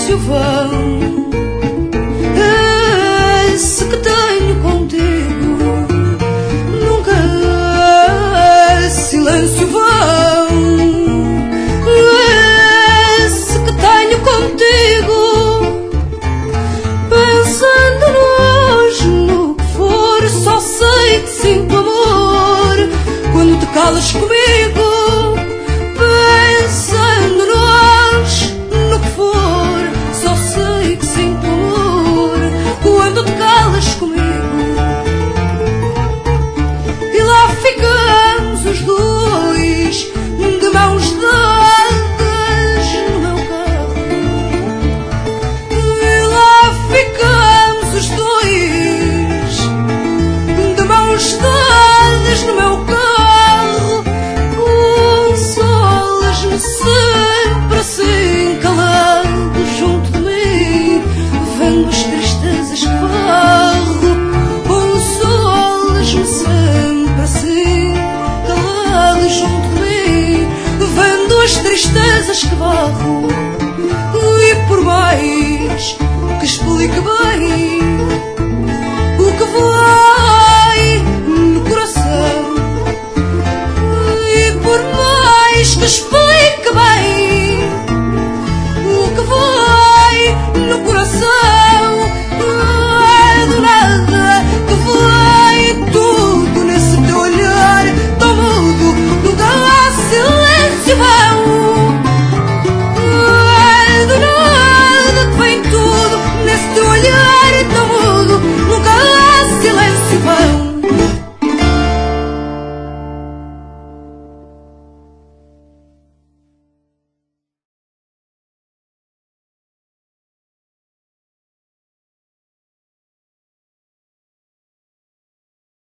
silêncio vão. Esse que tenho contigo nunca é silêncio vão. Esse que tenho contigo, pensando hoje no que for, só sei que sinto amor quando te calas comigo.